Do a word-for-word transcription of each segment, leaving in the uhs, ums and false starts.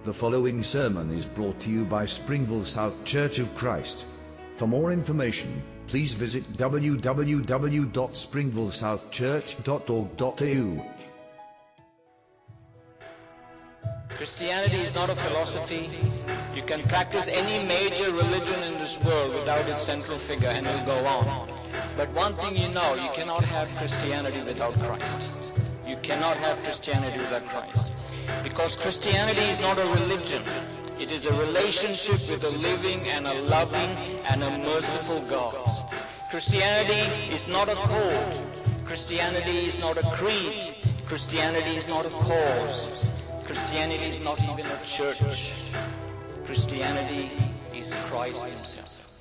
The following sermon is brought to you by Springville South Church of Christ. For more information, please visit w w w dot springville south church dot org dot a u. Christianity is not a philosophy. You can practice any major religion in this world without its central figure and it'll go on. But one thing you know, you cannot have Christianity without Christ. You cannot have Christianity without Christ. Because Christianity is not a religion. It is a relationship with a living and a loving and a merciful God. Christianity is not a code. Christianity is not a creed. Christianity is not a cause. Christianity is not even a church. Christianity is Christ Himself.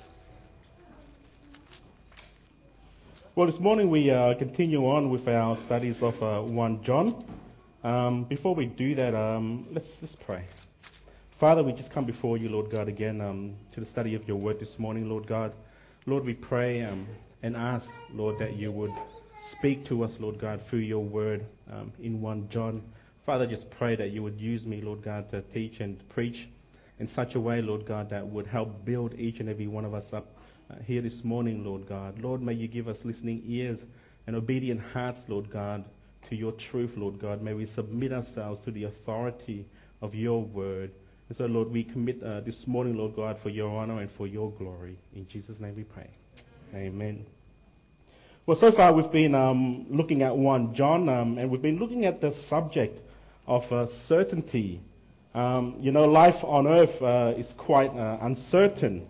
Well, this morning we uh, continue on with our studies of uh, First John. Um, before we do that, um, let's let's pray. Father, we just come before you, Lord God, again um, to the study of your word this morning, Lord God. Lord, we pray um, and ask, Lord, that you would speak to us, Lord God, through your word um, in First John. Father, just pray that you would use me, Lord God, to teach and preach in such a way, Lord God, that would help build each and every one of us up uh, here this morning, Lord God. Lord, may you give us listening ears and obedient hearts, Lord God, to your truth, Lord God. May we submit ourselves to the authority of your word. And so, Lord, we commit uh, this morning, Lord God, for your honor and for your glory. In Jesus' name we pray. Amen. Well, so far we've been um, looking at First John, um, and we've been looking at the subject of uh, certainty. Um, you know, life on earth uh, is quite uh, uncertain.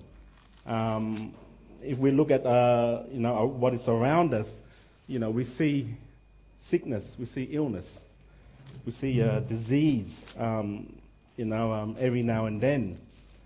Um, if we look at, uh, you know, what is around us, you know, we see sickness, we see illness, we see uh, disease, um, you know, um, every now and then.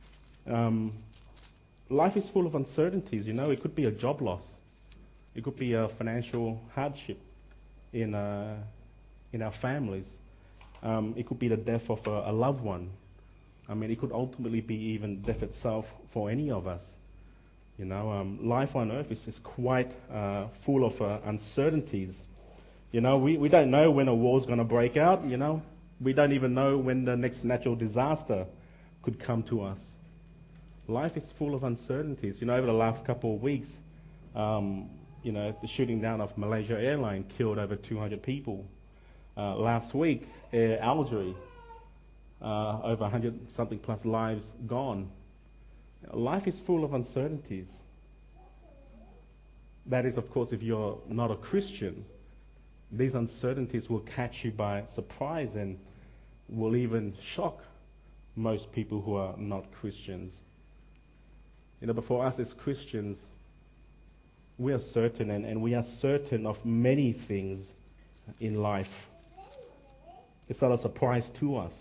Um, life is full of uncertainties, you know. It could be a job loss. It could be a financial hardship in uh, in our families. Um, it could be the death of a, a loved one. I mean, it could ultimately be even death itself for any of us. You know, um, life on earth is, is quite uh, full of uh, uncertainties. You know, we, we don't know when a war's going to break out, you know. We don't even know when the next natural disaster could come to us. Life is full of uncertainties. You know, over the last couple of weeks, um, you know, the shooting down of Malaysia Airlines killed over two hundred people. Uh, last week, Air Algeria, uh, over one hundred something plus lives gone. Life is full of uncertainties. That is, of course, if you're not a Christian. These uncertainties will catch you by surprise and will even shock most people who are not Christians. You know, but for us as Christians, we are certain, and, and we are certain of many things in life. It's not a surprise to us.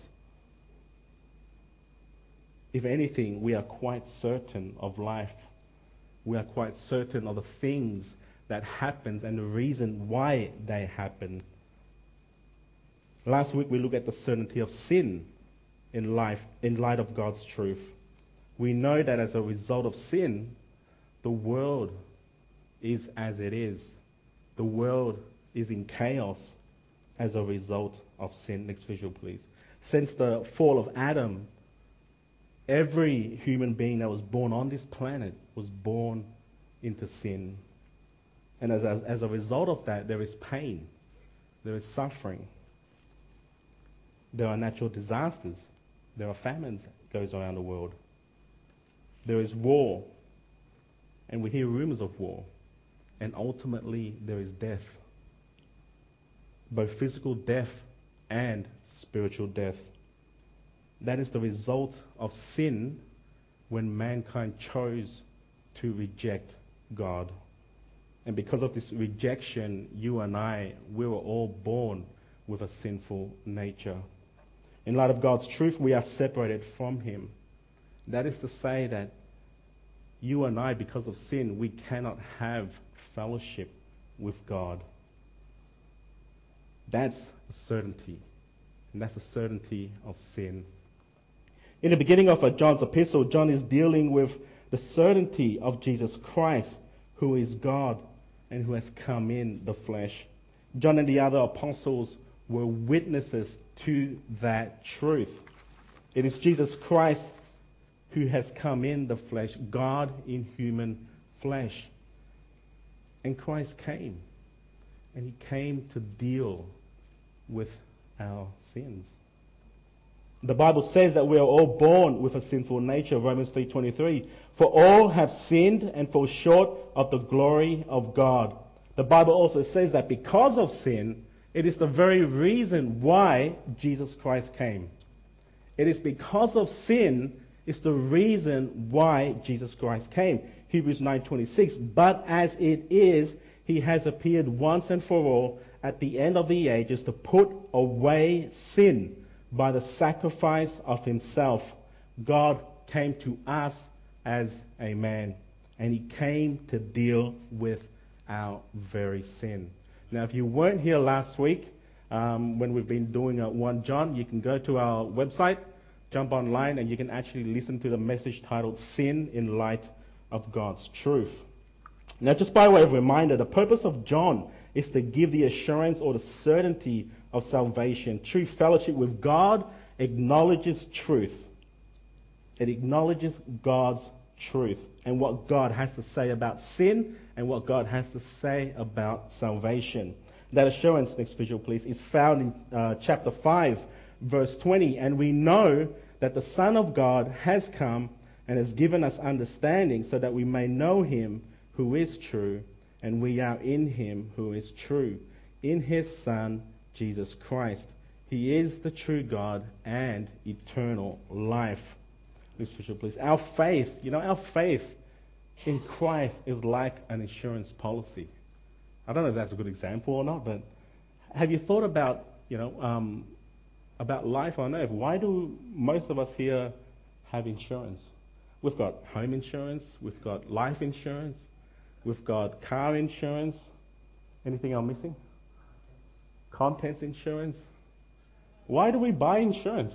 If anything, we are quite certain of life. We are quite certain of the things that happens and the reason why they happen. Last week we looked at the certainty of sin in life in light of God's truth. We know that as a result of sin, the world is as it is. The world is in chaos as a result of sin. Next visual, please. Since the fall of Adam, every human being that was born on this planet was born into sin. And as, as, as a result of that, there is pain, there is suffering, there are natural disasters, there are famines that goes around the world, there is war, and we hear rumors of war, and ultimately there is death, both physical death and spiritual death. That is the result of sin when mankind chose to reject God. And because of this rejection, you and I, we were all born with a sinful nature. In light of God's truth, we are separated from Him. That is to say that you and I, because of sin, we cannot have fellowship with God. That's a certainty. And that's the certainty of sin. In the beginning of John's epistle, John is dealing with the certainty of Jesus Christ, who is God and who has come in the flesh. John and the other apostles were witnesses to that truth. It is Jesus Christ who has come in the flesh, God in human flesh. And Christ came, and he came to deal with our sins. The Bible says that we are all born with a sinful nature, Romans three twenty-three. For all have sinned and fall short of the glory of God. The Bible also says that because of sin, it is the very reason why Jesus Christ came. It is because of sin is the reason why Jesus Christ came. Hebrews nine twenty-six. But as it is, he has appeared once and for all at the end of the ages to put away sin by the sacrifice of himself. God came to us as a man, and he came to deal with our very sin. Now, if you weren't here last week, um, when we've been doing uh, First John, you can go to our website, jump online, and you can actually listen to the message titled Sin in Light of God's Truth. Now, just by way of reminder, the purpose of John is to give the assurance or the certainty of salvation. True fellowship with God acknowledges truth. It acknowledges God's truth and what God has to say about sin and what God has to say about salvation. That assurance, next visual please, is found in uh, chapter five, verse twenty. And we know that the Son of God has come and has given us understanding so that we may know him who is true, and we are in him who is true, in his Son, Jesus Christ. He is the true God and eternal life. Next visual, please. Our faith, you know, our faith in Christ is like an insurance policy. I don't know if that's a good example or not, but have you thought about, you know, um, about life on earth? Why do most of us here have insurance? We've got home insurance, we've got life insurance, we've got car insurance. Anything I'm missing? Contents insurance. Why do we buy insurance?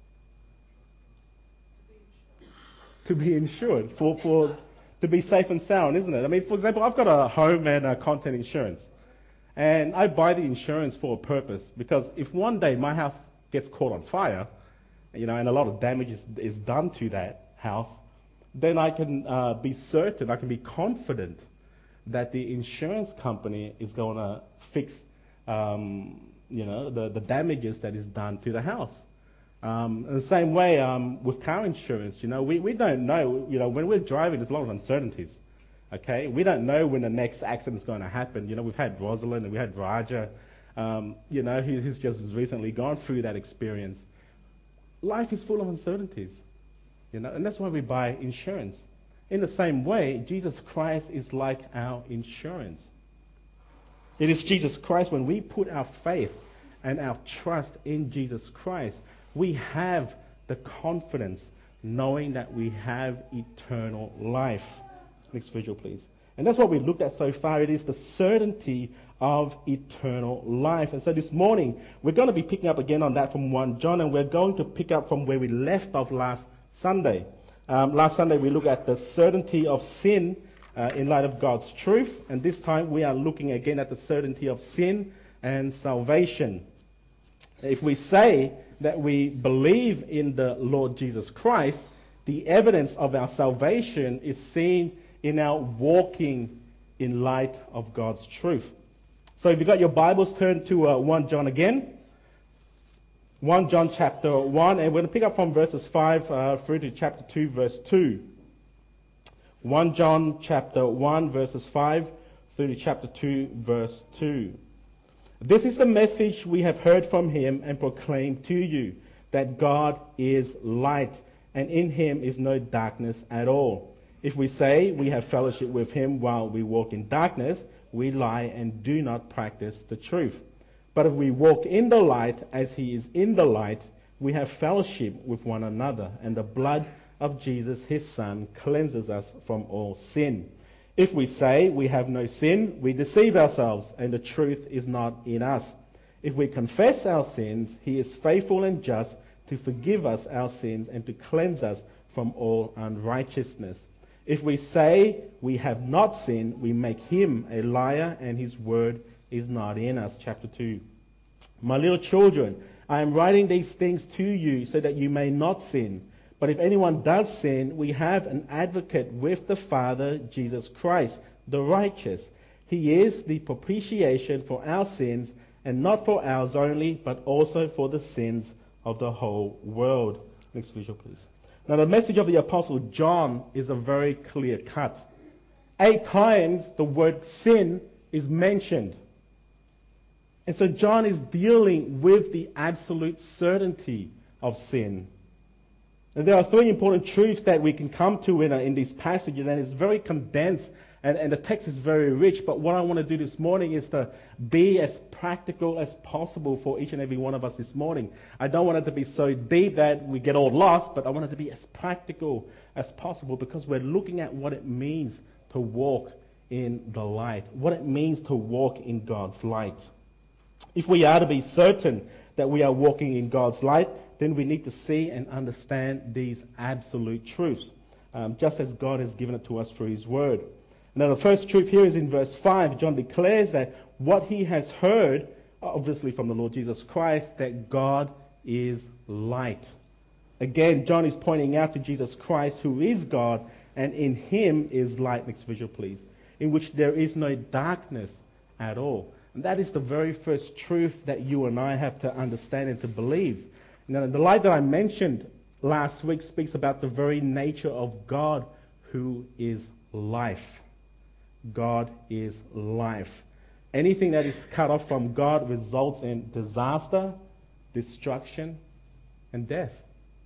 To be insured, for, for to be safe and sound, isn't it? I mean, for example, I've got a home and a content insurance, and I buy the insurance for a purpose, because if one day my house gets caught on fire, you know, and a lot of damage is, is done to that house, then I can uh, be certain, I can be confident that the insurance company is going to fix, um, you know, the, the damages that is done to the house. Um, in the same way, um, with car insurance, you know, we, we don't know, you know, when we're driving, there's a lot of uncertainties, okay? We don't know when the next accident is going to happen. You know, we've had Rosalind and we had Raja, um, you know, who, who's just recently gone through that experience. Life is full of uncertainties, you know, and that's why we buy insurance. In the same way, Jesus Christ is like our insurance. It is Jesus Christ, when we put our faith and our trust in Jesus Christ, we have the confidence knowing that we have eternal life. Next visual, please. And that's what we've looked at so far. It is the certainty of eternal life. And so this morning, we're going to be picking up again on that from First John, and we're going to pick up from where we left off last Sunday. Um, last Sunday, we looked at the certainty of sin uh, in light of God's truth. And this time, we are looking again at the certainty of sin and salvation. If we say that we believe in the Lord Jesus Christ, the evidence of our salvation is seen in our walking in light of God's truth. So if you've got your Bibles, turn to uh, First John again. First John chapter one, and we're going to pick up from verses five uh, through to chapter two, verse two. First John chapter one, verses five through to chapter two, verse two. This is the message we have heard from him and proclaimed to you, that God is light, and in him is no darkness at all. If we say we have fellowship with him while we walk in darkness, we lie and do not practice the truth. But if we walk in the light as he is in the light, we have fellowship with one another, and the blood of Jesus, his Son, cleanses us from all sin. If we say we have no sin, we deceive ourselves, and the truth is not in us. If we confess our sins, he is faithful and just to forgive us our sins and to cleanse us from all unrighteousness. If we say we have not sinned, we make him a liar, and his word is not in us. Chapter two. My little children, I am writing these things to you so that you may not sin. But if anyone does sin, we have an advocate with the Father, Jesus Christ, the righteous. He is the propitiation for our sins, and not for ours only, but also for the sins of the whole world. Next visual, please. Now, the message of the Apostle John is a very clear cut. Eight times the word sin is mentioned. And so John is dealing with the absolute certainty of sin. And there are three important truths that we can come to in, uh, in these passages, and it's very condensed, and, and the text is very rich. But what I want to do this morning is to be as practical as possible for each and every one of us this morning. I don't want it to be so deep that we get all lost, but I want it to be as practical as possible, because we're looking at what it means to walk in the light, what it means to walk in God's light. If we are to be certain that we are walking in God's light, then we need to see and understand these absolute truths, um, just as God has given it to us through His Word. Now, the first truth here is in verse five. John declares that what he has heard, obviously from the Lord Jesus Christ, that God is light. Again, John is pointing out to Jesus Christ, who is God, and in Him is light. Next visual, please. In which there is no darkness at all. And that is the very first truth that you and I have to understand and to believe. Now, the light that I mentioned last week speaks about the very nature of God, who is life. God is life. Anything that is cut off from God results in disaster, destruction, and death.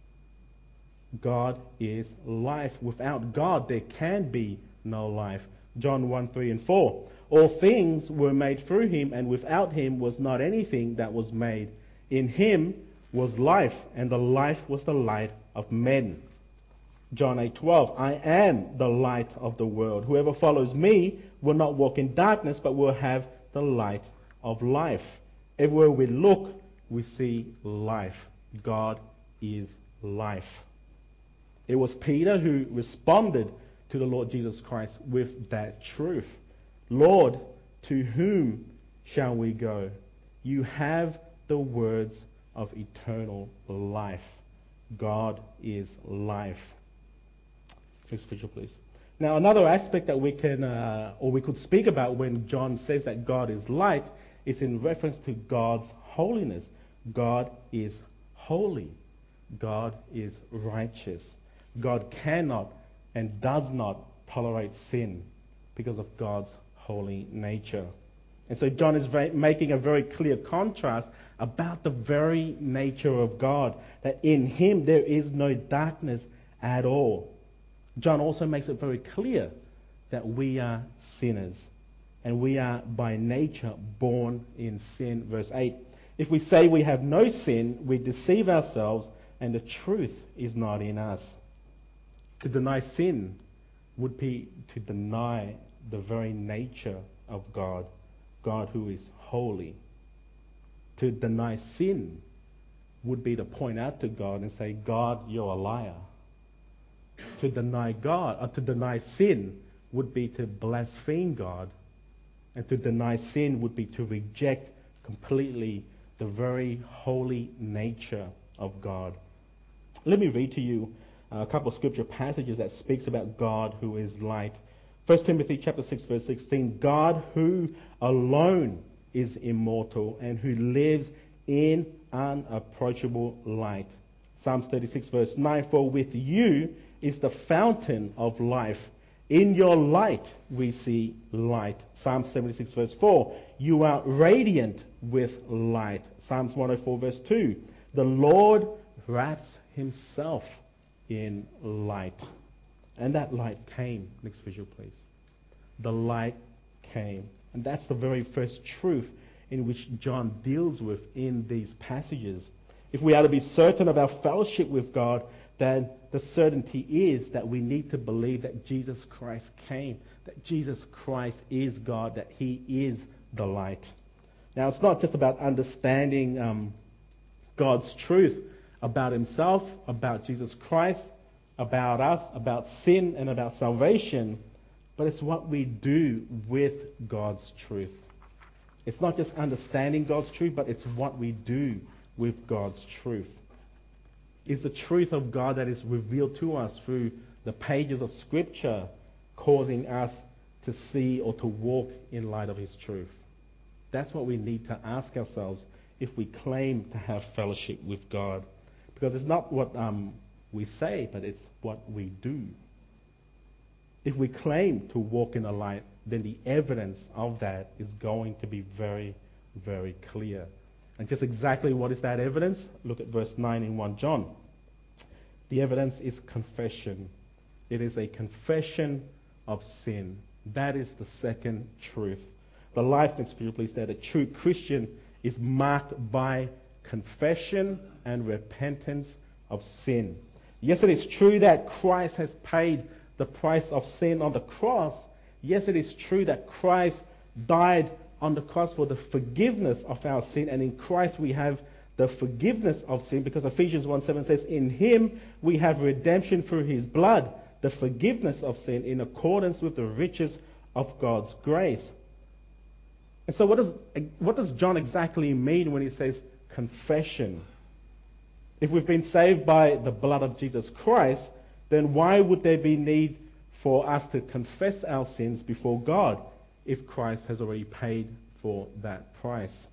God is life. Without God, there can be no life. John one, three and four. All things were made through Him, and without Him was not anything that was made. In Him was life, and the life was the light of men. John eight twelve. I am the light of the world. Whoever follows me will not walk in darkness, but will have the light of life. Everywhere we look, we see life. God is life. It was Peter who responded to the Lord Jesus Christ with that truth. Lord, to whom shall we go? You have the words of eternal life. God is life. Next picture, please. Now, another aspect that we can, uh, or we could speak about when John says that God is light, is in reference to God's holiness. God is holy. God is righteous. God cannot and does not tolerate sin because of God's holy nature. And so John is very, making a very clear contrast about the very nature of God, that in Him there is no darkness at all. John also makes it very clear that we are sinners, and we are by nature born in sin. Verse eight, if we say we have no sin, we deceive ourselves, and the truth is not in us. To deny sin would be to deny the very nature of God, God who is holy. To deny sin would be to point out to God and say, God, you're a liar. To deny God, or to deny sin would be to blaspheme God. And to deny sin would be to reject completely the very holy nature of God. Let me read to you a couple of scripture passages that speaks about God who is light. First Timothy chapter six verse sixteen, God who alone is immortal and who lives in unapproachable light. Psalms thirty-six verse nine, for with you is the fountain of life. In your light we see light. Psalm seventy-six verse four, you are radiant with light. Psalms one oh four verse two, the Lord wraps Himself in light. And that light came. Next visual, please. The light came. And that's the very first truth in which John deals with in these passages. If we are to be certain of our fellowship with God, then the certainty is that we need to believe that Jesus Christ came, that Jesus Christ is God, that He is the light. Now, it's not just about understanding um, God's truth about Himself, about Jesus Christ, about us, about sin, and about salvation, but it's what we do with God's truth. It's not just understanding God's truth, but it's what we do with God's truth. Is the truth of God that is revealed to us through the pages of Scripture causing us to see or to walk in light of His truth? That's what we need to ask ourselves if we claim to have fellowship with God. Because it's not what um, we say, but it's what we do. If we claim to walk in the light, then the evidence of that is going to be very, very clear. And just exactly what is that evidence? Look at verse nine in First John. The evidence is confession. It is a confession of sin. That is the second truth. The life, next few please, that a true Christian is marked by confession and repentance of sin. Yes, it is true that Christ has paid the price of sin on the cross. Yes, it is true that Christ died on the cross for the forgiveness of our sin, and in Christ we have the forgiveness of sin, because Ephesians one seven says, in Him we have redemption through His blood, the forgiveness of sin in accordance with the riches of God's grace. And so what does, what does John exactly mean when he says confession? If we've been saved by the blood of Jesus Christ, then why would there be need for us to confess our sins before God if Christ has already paid for that price?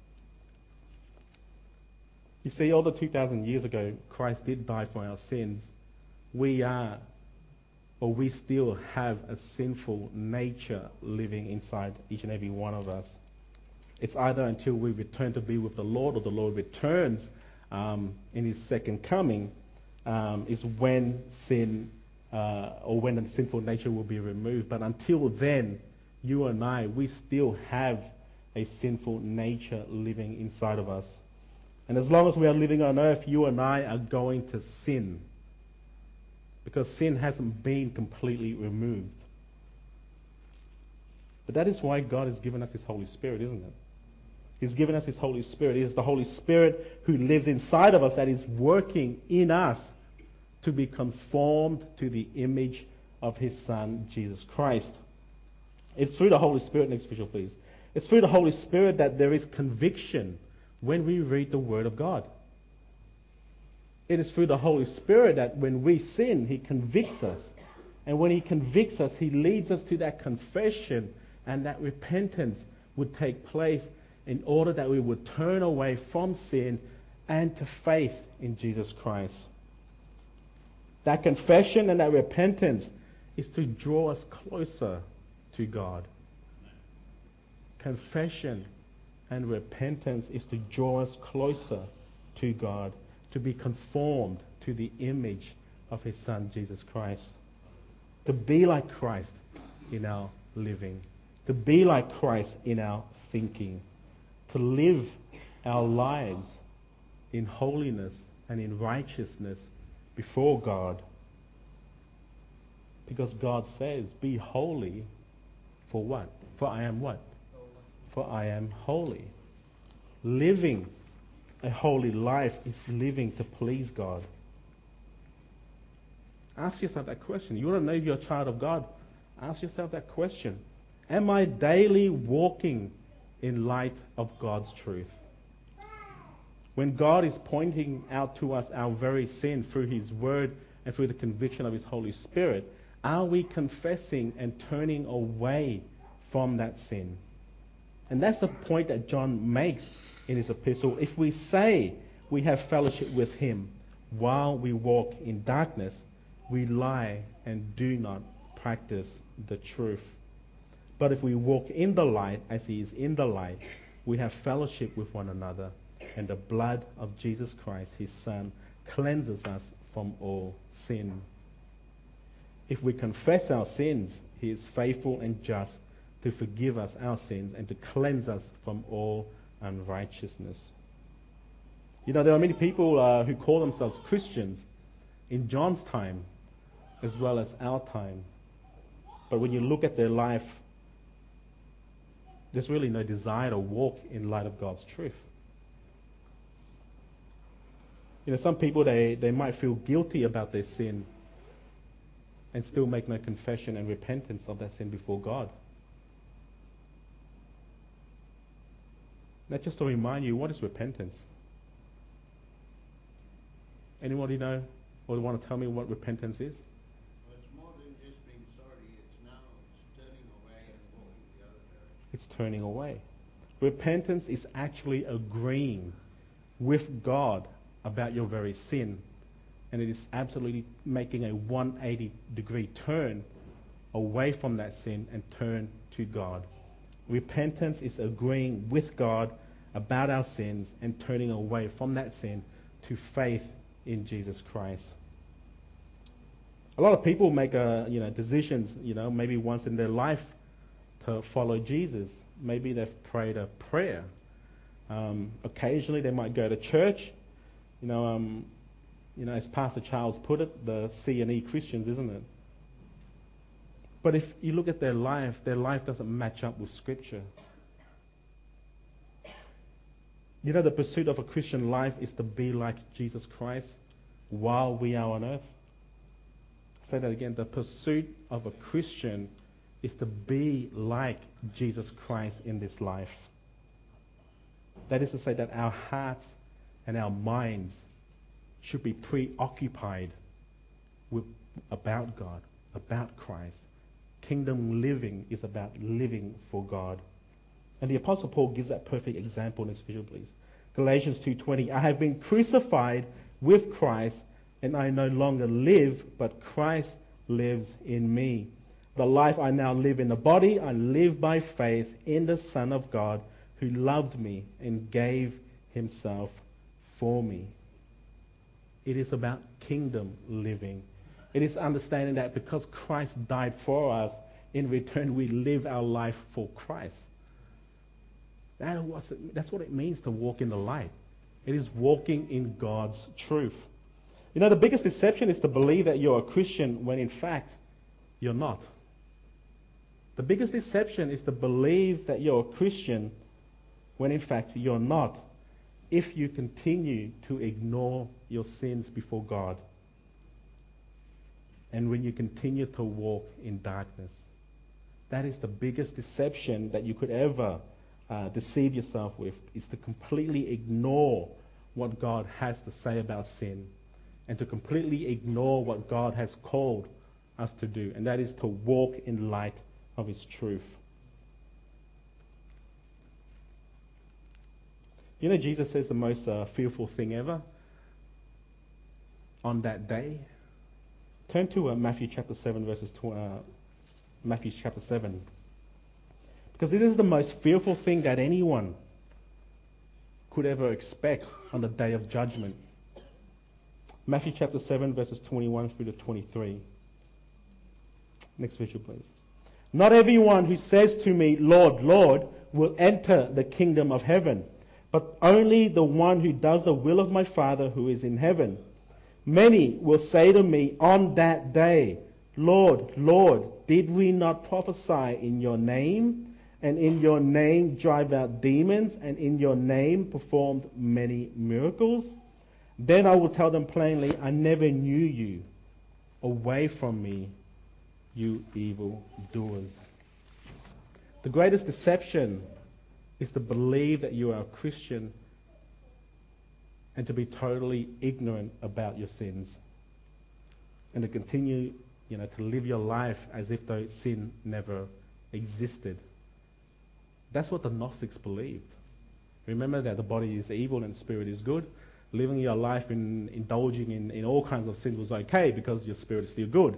You see, over two thousand years ago, Christ did die for our sins. We are, or we still have a sinful nature living inside each and every one of us. It's either until we return to be with the Lord, or the Lord returns um, in His second coming, um, is when sin, uh, or when the sinful nature will be removed. But until then, you and I, we still have a sinful nature living inside of us. And as long as we are living on earth, you and I are going to sin, because sin hasn't been completely removed. But that is why God has given us His Holy Spirit, isn't it? He's given us His Holy Spirit. It is the Holy Spirit who lives inside of us that is working in us to be conformed to the image of His Son, Jesus Christ. It's through the Holy Spirit, next visual please. It's through the Holy Spirit that there is conviction when we read the Word of God. It is through the Holy Spirit that when we sin, He convicts us. And when He convicts us, He leads us to that confession, and that repentance would take place in order that we would turn away from sin and to faith in Jesus Christ. That confession and that repentance is to draw us closer to God. Confession and repentance is to draw us closer to God, to be conformed to the image of His Son, Jesus Christ. To be like Christ in our living. To be like Christ in our thinking. To live our lives in holiness and in righteousness before God. Because God says, be holy for what? For I am what? For I am holy. Living a holy life is living to please God. Ask yourself that question. You want to know if you're a child of God? Ask yourself that question. Am I daily walking in light of God's truth? When God is pointing out to us our very sin through His Word and through the conviction of His Holy Spirit, are we confessing and turning away from that sin? And that's the point that John makes in his epistle. If we say we have fellowship with Him while we walk in darkness, we lie and do not practice the truth. But if we walk in the light as He is in the light, we have fellowship with one another, and the blood of Jesus Christ, His Son, cleanses us from all sin. If we confess our sins, He is faithful and just to forgive us our sins and to cleanse us from all unrighteousness. You know, there are many people uh, who call themselves Christians in John's time as well as our time. But when you look at their life, there's really no desire to walk in light of God's truth. You know, some people, they, they might feel guilty about their sin and still make no confession and repentance of that sin before God. Now, just to remind you, what is repentance? Anybody know or want to tell me what repentance is? Well, it's more than just being sorry. It's now it's turning away and walking the other direction. It's turning away. Repentance is actually agreeing with God about your very sin. And it is absolutely making a one hundred eighty degree turn away from that sin and turn to God. Repentance is agreeing with God about our sins and turning away from that sin to faith in Jesus Christ. A lot of people make uh, you know decisions, you know, maybe once in their life to follow Jesus. Maybe they've prayed a prayer. Um, occasionally they might go to church. You know, um, you know, as Pastor Charles put it, the C and E Christians, isn't it? But if you look at their life, their life doesn't match up with Scripture. You know, the pursuit of a Christian life is to be like Jesus Christ while we are on earth. I'll say that again. The pursuit of a Christian is to be like Jesus Christ in this life. That is to say that our hearts and our minds should be preoccupied with about God, about Christ. Kingdom living is about living for God. And the Apostle Paul gives that perfect example. Next visual, please. Galatians two twenty. I have been crucified with Christ, and I no longer live, but Christ lives in me. The life I now live in the body, I live by faith in the Son of God, who loved me and gave himself for me. It is about kingdom living. It is understanding that because Christ died for us, in return we live our life for Christ. That was, that's what it means to walk in the light. It is walking in God's truth. You know, the biggest deception is to believe that you're a Christian when in fact you're not. The biggest deception is to believe that you're a Christian when in fact you're not, if you continue to ignore your sins before God and when you continue to walk in darkness. That is the biggest deception that you could ever uh, deceive yourself with, is to completely ignore what God has to say about sin and to completely ignore what God has called us to do, and that is to walk in light of His truth. You know, Jesus says the most uh, fearful thing ever on that day. Turn to uh, Matthew chapter seven, verses tw- uh, Matthew chapter seven, because this is the most fearful thing that anyone could ever expect on the day of judgment. Matthew chapter seven, verses twenty-one through to twenty-three. Next visual, please. Not everyone who says to me, Lord, Lord, will enter the kingdom of heaven, but only the one who does the will of my Father who is in heaven. Many will say to me on that day, Lord, Lord, did we not prophesy in your name, and in your name drive out demons, and in your name performed many miracles? Then I will tell them plainly, I never knew you. Away from me, you evil doers. The greatest deception is to believe that you are a Christian and to be totally ignorant about your sins, and to continue, you know, to live your life as if though sin never existed. That's what the Gnostics believed. Remember that the body is evil and the spirit is good. Living your life in indulging in, in all kinds of sins was okay because your spirit is still good.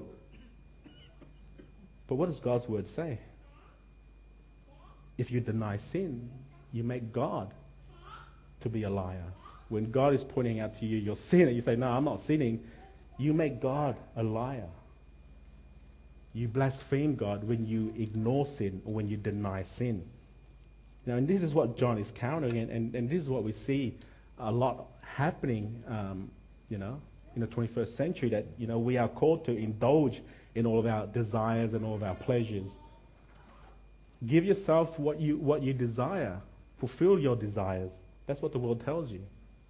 But what does God's word say? If you deny sin, you make God to be a liar. When God is pointing out to you your sin and you say, no, I'm not sinning, you make God a liar. You blaspheme God when you ignore sin or when you deny sin. Now, and this is what John is countering, and, and, and this is what we see a lot happening, um, you know, in the twenty-first century, that, you know, we are called to indulge in all of our desires and all of our pleasures. Give yourself what you what you desire. Fulfill your desires. That's what the world tells you.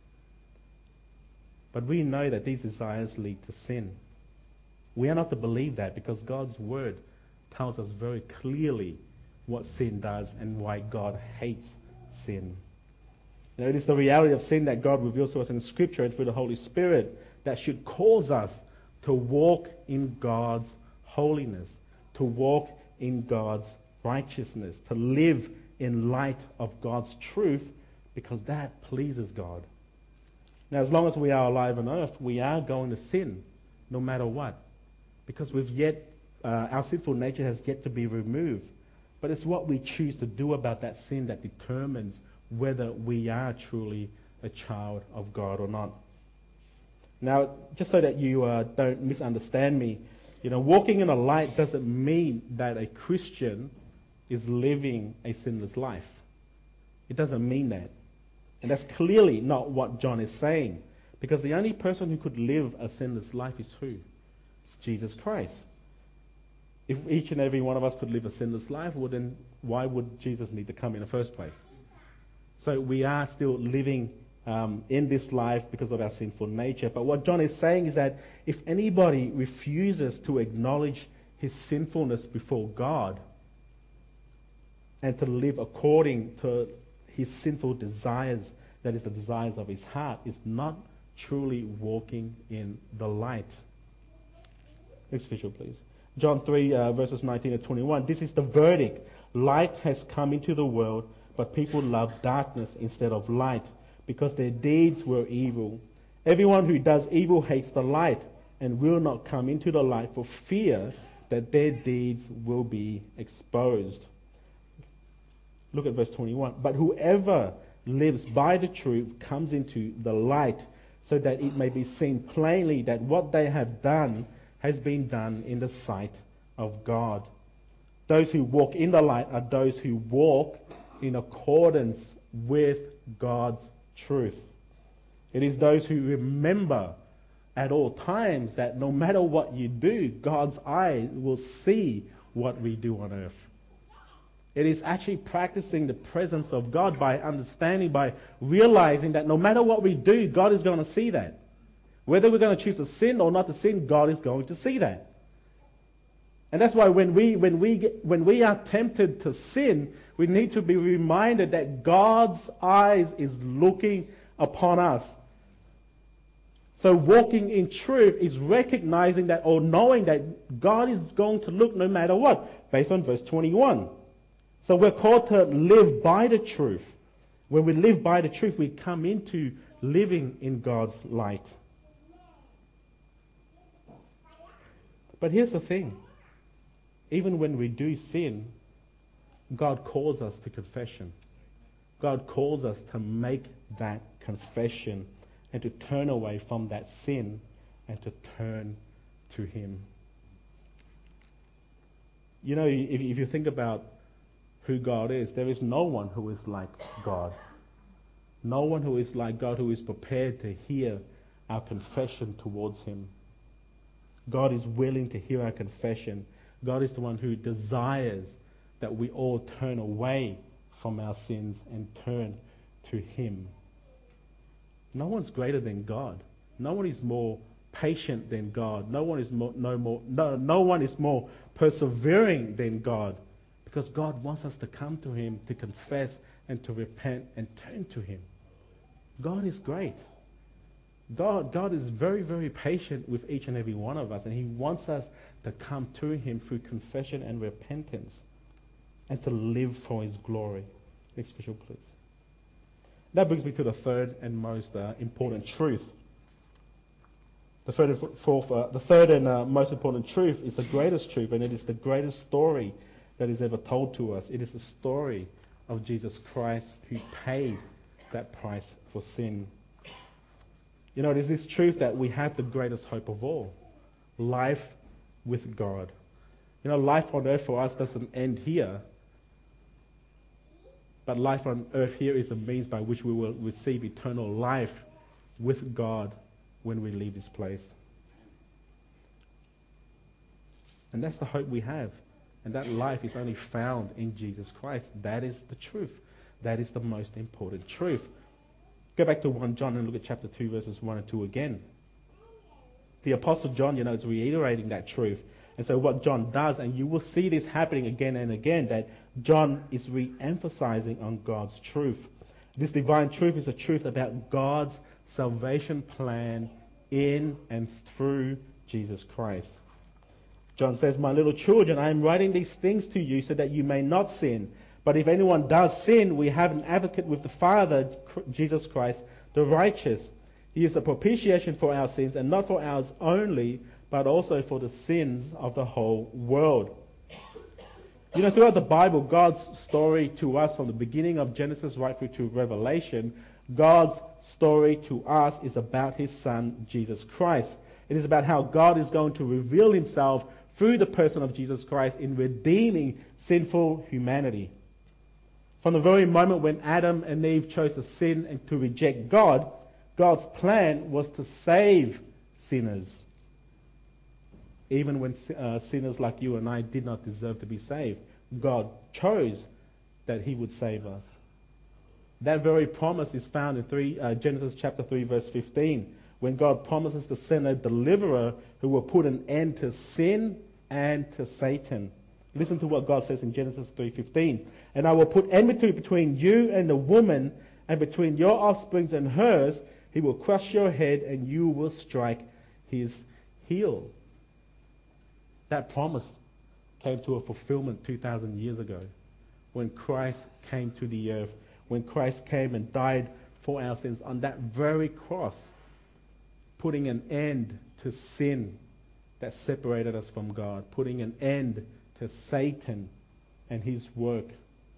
But we know that these desires lead to sin. We are not to believe that, because God's word tells us very clearly what sin does and why God hates sin. You know, it is the reality of sin that God reveals to us in Scripture and through the Holy Spirit that should cause us to walk in God's holiness, to walk in God's righteousness, to live in light of God's truth, because that pleases God. Now, as long as we are alive on earth, we are going to sin, no matter what, because we've yet, uh, our sinful nature has yet to be removed. But it's what we choose to do about that sin that determines whether we are truly a child of God or not. Now, just so that you uh, don't misunderstand me, you know, walking in the light doesn't mean that a Christian is living a sinless life. It doesn't mean that. And that's clearly not what John is saying. Because the only person who could live a sinless life is who? It's Jesus Christ. If each and every one of us could live a sinless life, well then why would Jesus need to come in the first place? So we are still living um, in this life because of our sinful nature. But what John is saying is that if anybody refuses to acknowledge his sinfulness before God and to live according to his sinful desires, that is the desires of his heart, is not truly walking in the light. Next visual, please. John three, uh, verses nineteen to twenty-one. This is the verdict. Light has come into the world, but people love darkness instead of light, because their deeds were evil. Everyone who does evil hates the light and will not come into the light for fear that their deeds will be exposed. Look at verse twenty-one. But whoever lives by the truth comes into the light, so that it may be seen plainly that what they have done has been done in the sight of God. Those who walk in the light are those who walk in accordance with God's truth. It is those who remember at all times that no matter what you do, God's eye will see what we do on earth. It is actually practicing the presence of God by understanding, by realizing that no matter what we do, God is going to see that. Whether we're going to choose to sin or not to sin, God is going to see that. And that's why when we when we get, when we are tempted to sin, we need to be reminded that God's eyes is looking upon us. So walking in truth is recognizing that, or knowing that God is going to look no matter what, based on verse twenty-one. So we're called to live by the truth. When we live by the truth, we come into living in God's light. But here's the thing. Even when we do sin, God calls us to confession. God calls us to make that confession and to turn away from that sin and to turn to Him. You know, if, if you think about who God is, there is no one who is like God. No one who is like God, who is prepared to hear our confession towards Him. God is willing to hear our confession. God is the one who desires that we all turn away from our sins and turn to Him. No one's greater than God. No one is more patient than God. No one is more, no more, no, no one is more persevering than God, because God wants us to come to Him, to confess and to repent and turn to Him. God is great. God, God is very, very patient with each and every one of us, and He wants us to come to Him through confession and repentance and to live for His glory. Next visual, please. That brings me to the third and most uh, important truth. The third and fourth, uh, the third and uh, most important truth is the greatest truth, and it is the greatest story that is ever told to us. It is the story of Jesus Christ, who paid that price for sin. You know, it is this truth that we have the greatest hope of all. Life with God. You know, life on earth for us doesn't end here. But life on earth here is a means by which we will receive eternal life with God when we leave this place. And that's the hope we have. And that life is only found in Jesus Christ. That is the truth. That is the most important truth. Go back to First John and look at chapter two, verses one and two again. The Apostle John, you know, is reiterating that truth. And so what John does, and you will see this happening again and again, that John is re-emphasizing on God's truth. This divine truth is a truth about God's salvation plan in and through Jesus Christ. John says, "My little children, I am writing these things to you so that you may not sin. But if anyone does sin, we have an advocate with the Father, Jesus Christ, the righteous. He is a propitiation for our sins, and not for ours only, but also for the sins of the whole world." You know, throughout the Bible, God's story to us from the beginning of Genesis right through to Revelation, God's story to us is about His Son, Jesus Christ. It is about how God is going to reveal Himself through the person of Jesus Christ in redeeming sinful humanity. From the very moment when Adam and Eve chose to sin and to reject God, God's plan was to save sinners. Even when uh, sinners like you and I did not deserve to be saved, God chose that He would save us. That very promise is found in three, uh, Genesis chapter three, verse fifteen, when God promises to send a deliverer who will put an end to sin and to Satan. Listen to what God says in Genesis three fifteen. "And I will put enmity between you and the woman, and between your offsprings and hers. He will crush your head, and you will strike his heel." That promise came to a fulfillment two thousand years ago when Christ came to the earth, when Christ came and died for our sins on that very cross, putting an end to sin that separated us from God, putting an end to Satan and his work.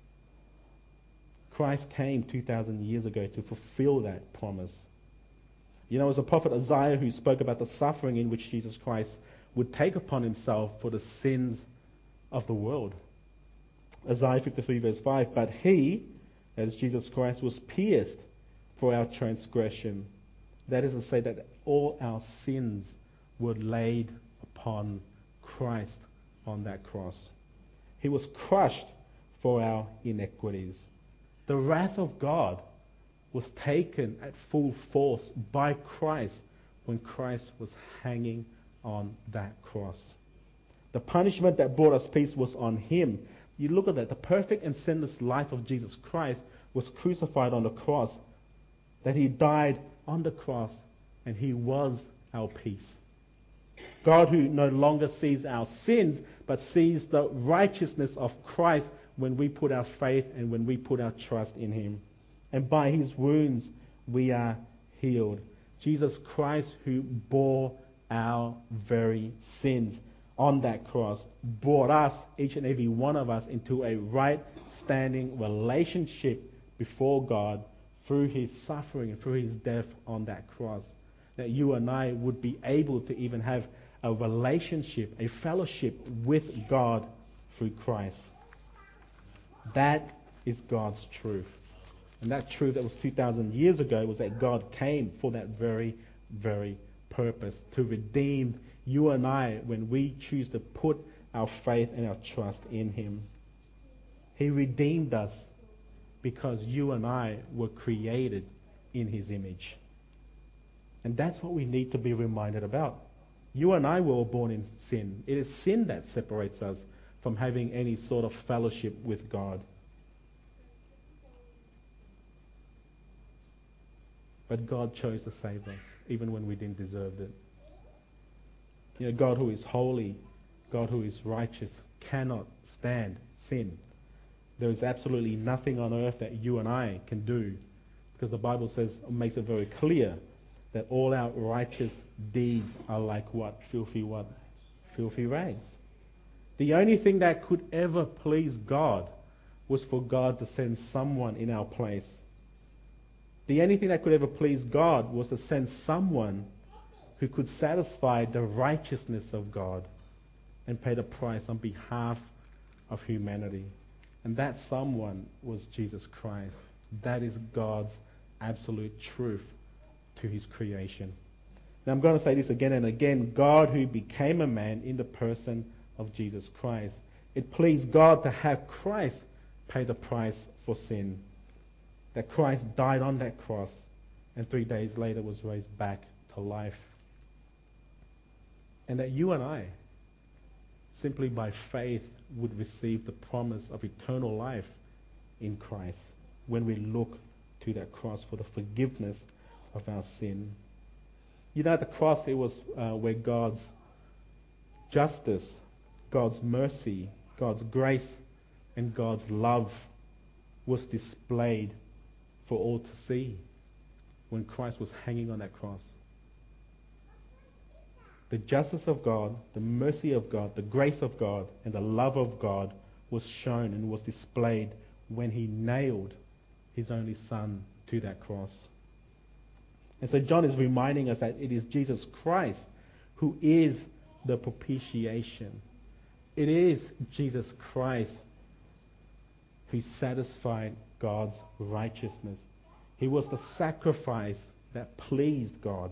Christ came two thousand years ago to fulfill that promise. You know, it was the prophet Isaiah who spoke about the suffering in which Jesus Christ would take upon Himself for the sins of the world. Isaiah fifty-three verse five, "But He," that is Jesus Christ, "was pierced for our transgression." That is to say that all our sins were laid upon Christ on that cross. He was crushed for our iniquities. The wrath of God was taken at full force by Christ when Christ was hanging on that cross. The punishment that brought us peace was on Him. You look at that. The perfect and sinless life of Jesus Christ was crucified on the cross. That He died on the cross and He was our peace. God, who no longer sees our sins but sees the righteousness of Christ when we put our faith and when we put our trust in Him. And by His wounds we are healed. Jesus Christ, who bore our very sins on that cross, brought us, each and every one of us, into a right standing relationship before God through His suffering and through His death on that cross. That you and I would be able to even have a relationship, a fellowship with God through Christ. That is God's truth. And that truth that was two thousand years ago was that God came for that very, very purpose, to redeem you and I when we choose to put our faith and our trust in Him. He redeemed us because you and I were created in His image. And that's what we need to be reminded about. You and I were born in sin. It is sin that separates us from having any sort of fellowship with God. But God chose to save us, even when we didn't deserve it. You know, God who is holy, God who is righteous, cannot stand sin. There is absolutely nothing on earth that you and I can do, because the Bible says, makes it very clear that all our righteous deeds are like what? Filthy what? Filthy rags. The only thing that could ever please God was for God to send someone in our place. The only thing that could ever please God was to send someone who could satisfy the righteousness of God and pay the price on behalf of humanity. And that someone was Jesus Christ. That is God's absolute truth to His creation. Now I'm going to say this again and again. God who became a man in the person of Jesus Christ. It pleased God to have Christ pay the price for sin. That Christ died on that cross and three days later was raised back to life. And that you and I, simply by faith, would receive the promise of eternal life in Christ when we look to that cross for the forgiveness of our sin. You know, at the cross, it was uh, where God's justice, God's mercy, God's grace, and God's love was displayed for all to see when Christ was hanging on that cross. The justice of God, the mercy of God, the grace of God, and the love of God was shown and was displayed when he nailed his only son to that cross. And so John is reminding us that it is Jesus Christ who is the propitiation. It is Jesus Christ who satisfied God's righteousness. He was the sacrifice that pleased God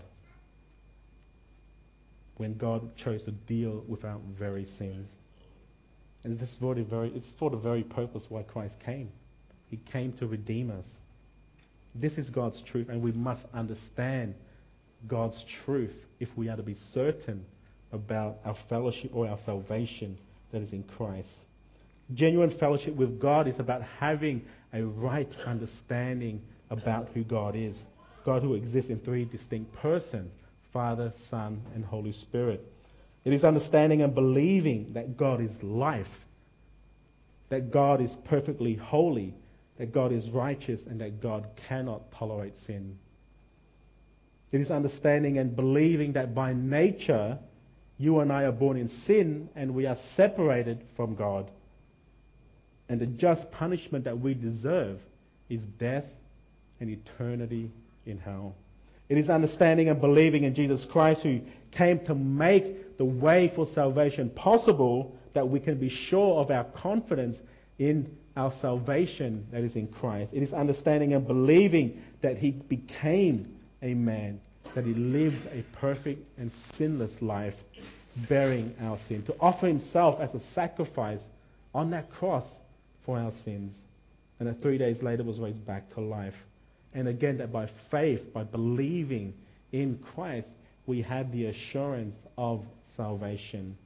when God chose to deal with our very sins. And this is for the very, it's for the very purpose why Christ came. He came to redeem us. This is God's truth, and we must understand God's truth if we are to be certain about our fellowship or our salvation that is in Christ. Genuine fellowship with God is about having a right understanding about who God is. God who exists in three distinct persons, Father, Son, and Holy Spirit. It is understanding and believing that God is life, that God is perfectly holy, that God is righteous, and that God cannot tolerate sin. It is understanding and believing that by nature, you and I are born in sin and we are separated from God. And the just punishment that we deserve is death and eternity in hell. It is understanding and believing in Jesus Christ, who came to make the way for salvation possible, that we can be sure of our confidence in our salvation that is in Christ. It is understanding and believing that he became a man, that he lived a perfect and sinless life, bearing our sin, to offer himself as a sacrifice on that cross for our sins, and that three days later was raised back to life. And again, that by faith, by believing in Christ, we have the assurance of salvation.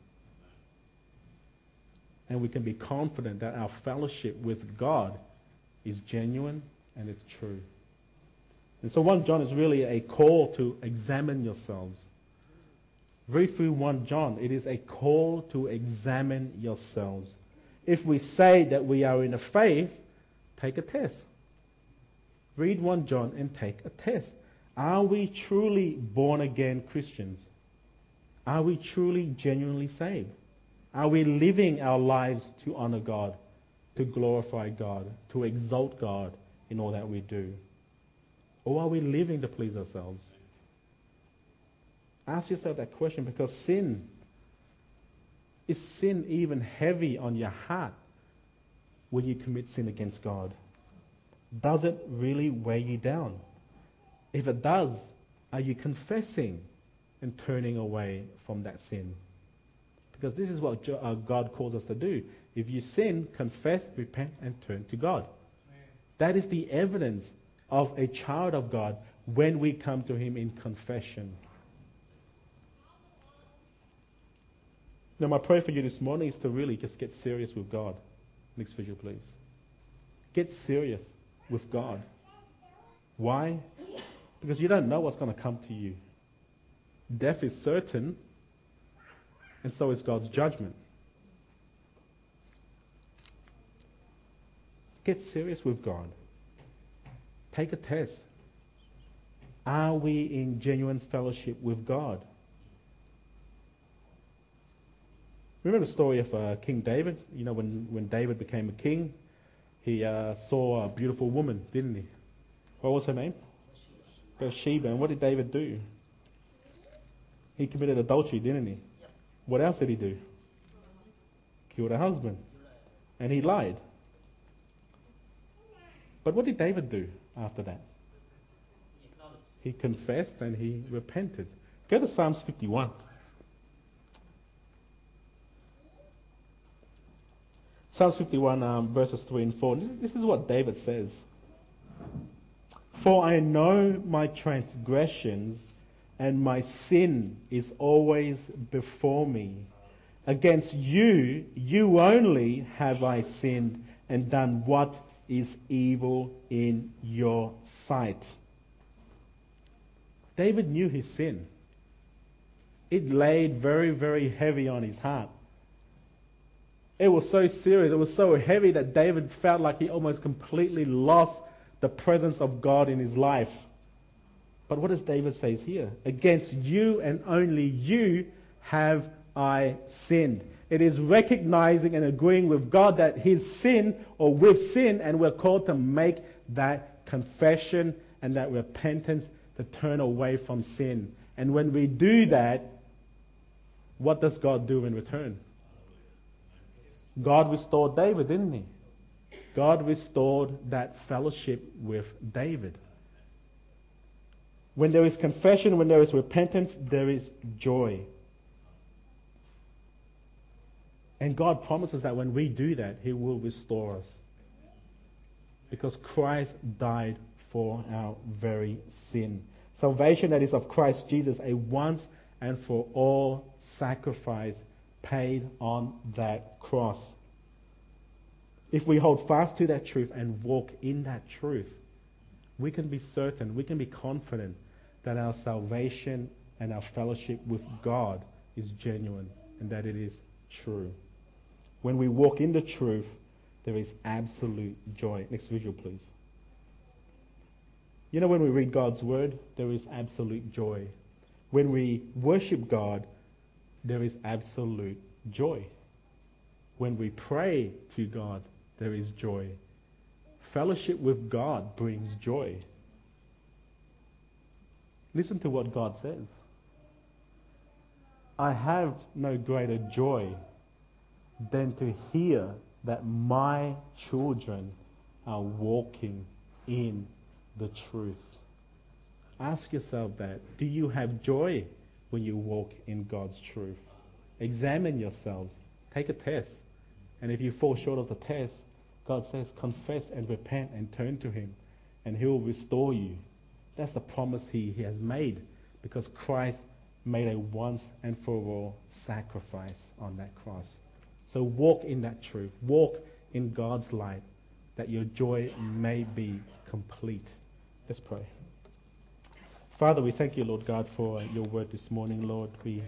And we can be confident that our fellowship with God is genuine and it's true. And so First John is really a call to examine yourselves. Read through First John. It is a call to examine yourselves. If we say that we are in the faith, take a test. Read First John and take a test. Are we truly born again Christians? Are we truly genuinely saved? Are we living our lives to honor God, to glorify God, to exalt God in all that we do? Or are we living to please ourselves? Ask yourself that question, because sin, is sin even heavy on your heart when you commit sin against God? Does it really weigh you down? If it does, are you confessing and turning away from that sin? Because this is what God calls us to do. If you sin, confess, repent, and turn to God. That is the evidence of a child of God when we come to him in confession. Now, my prayer for you this morning is to really just get serious with God. Next visual, please. Get serious with God. Why? Because you don't know what's going to come to you. Death is certain, and so is God's judgment. Get serious with God. Take a test. Are we in genuine fellowship with God? Remember the story of uh, King David? You know, when, when David became a king, he uh, saw a beautiful woman, didn't he? What was her name? Bathsheba. And what did David do? He committed adultery, didn't he? What else did he do? Killed her husband. And he lied. But what did David do after that? He confessed and he repented. Go to Psalms fifty-one. Psalms fifty-one, um, verses three and four. This is what David says. For I know my transgressions, and my sin is always before me. Against you, you only have I sinned and done what is evil in your sight. David knew his sin. it laid very, very heavy on his heart. It was so serious, it was so heavy that David felt like he almost completely lost the presence of God in his life. But what does David say here? Against you and only you have I sinned. It is recognizing and agreeing with God that his sin or with sin, and we're called to make that confession and that repentance to turn away from sin. And when we do that, what does God do in return? God restored David, didn't he? God restored that fellowship with David. When there is confession, when there is repentance, there is joy. And God promises that when we do that, he will restore us. Because Christ died for our very sin. Salvation that is of Christ Jesus, a once and for all sacrifice paid on that cross. If we hold fast to that truth and walk in that truth, we can be certain, we can be confident that our salvation and our fellowship with God is genuine and that it is true. When we walk in the truth, there is absolute joy. Next visual, please. You know, when we read God's word, there is absolute joy. When we worship God, there is absolute joy. When we pray to God, there is joy. Fellowship with God brings joy. Listen to what God says. I have no greater joy than to hear that my children are walking in the truth. Ask yourself that. Do you have joy when you walk in God's truth? Examine yourselves. Take a test. And if you fall short of the test, God says, confess and repent and turn to him, and he will restore you. That's the promise he, he has made, because Christ made a once and for all sacrifice on that cross. So walk in that truth. Walk in God's light, that your joy may be complete. Let's pray. Father, we thank you, Lord God, for your word this morning, Lord. We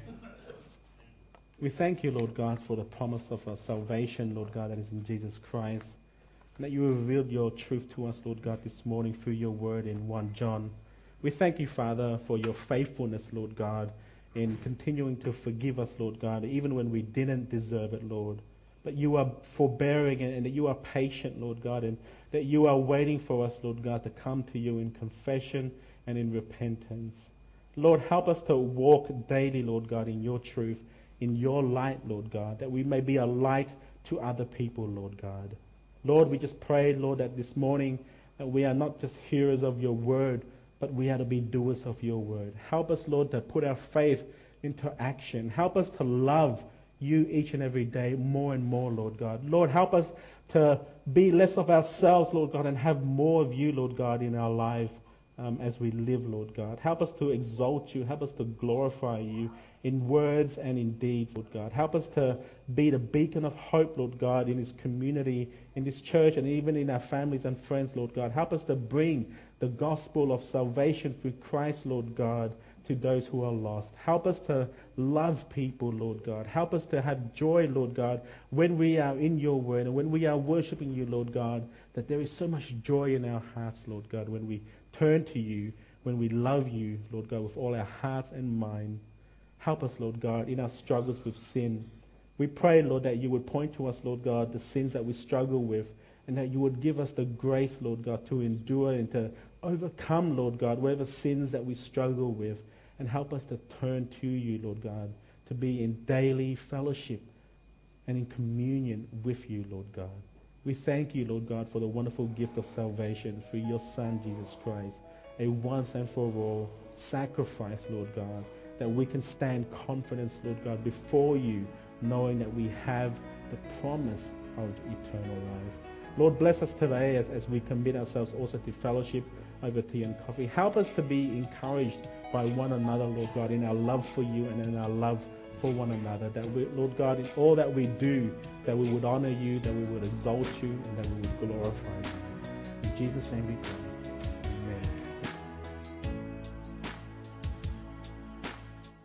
we thank you, Lord God, for the promise of our salvation, Lord God, that is in Jesus Christ. And that you have revealed your truth to us, Lord God, this morning through your word in First John. We thank you, Father, for your faithfulness, Lord God, in continuing to forgive us, Lord God, even when we didn't deserve it, Lord. But you are forbearing and that you are patient, Lord God, and that you are waiting for us, Lord God, to come to you in confession and in repentance. Lord, help us to walk daily, Lord God, in your truth, in your light, Lord God, that we may be a light to other people, Lord God. Lord, we just pray, Lord, that this morning that we are not just hearers of your word, but we are to be doers of your word. Help us, Lord, to put our faith into action. Help us to love you each and every day more and more, Lord God. Lord, help us to be less of ourselves, Lord God, and have more of you, Lord God, in our life um, as we live, Lord God. Help us to exalt you. Help us to glorify you in words and in deeds, Lord God. Help us to be the beacon of hope, Lord God, in this community, in this church, and even in our families and friends, Lord God. Help us to bring the gospel of salvation through Christ, Lord God, to those who are lost. Help us to love people, Lord God. Help us to have joy, Lord God, when we are in your word and when we are worshiping you, Lord God, that there is so much joy in our hearts, Lord God, when we turn to you, when we love you, Lord God, with all our hearts and mind. Help us, Lord God, in our struggles with sin. We pray, Lord, that you would point to us, Lord God, the sins that we struggle with, and that you would give us the grace, Lord God, to endure and to overcome, Lord God, whatever sins that we struggle with, and help us to turn to you, Lord God, to be in daily fellowship and in communion with you, Lord God. We thank you, Lord God, for the wonderful gift of salvation through your Son, Jesus Christ, a once and for all sacrifice, Lord God, that we can stand confidence, Lord God, before you, knowing that we have the promise of eternal life. Lord, bless us today as, as we commit ourselves also to fellowship over tea and coffee. Help us to be encouraged by one another, Lord God, in our love for you and in our love for one another. That we, Lord God, in all that we do, that we would honor you, that we would exalt you, and that we would glorify you. In Jesus' name we pray. Amen.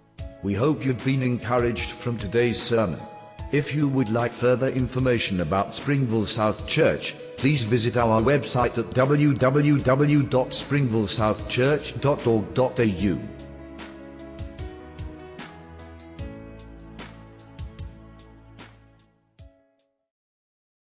We hope you've been encouraged from today's sermon. If you would like further information about Springville South Church, please visit our website at w w w dot springville south church dot org dot a u.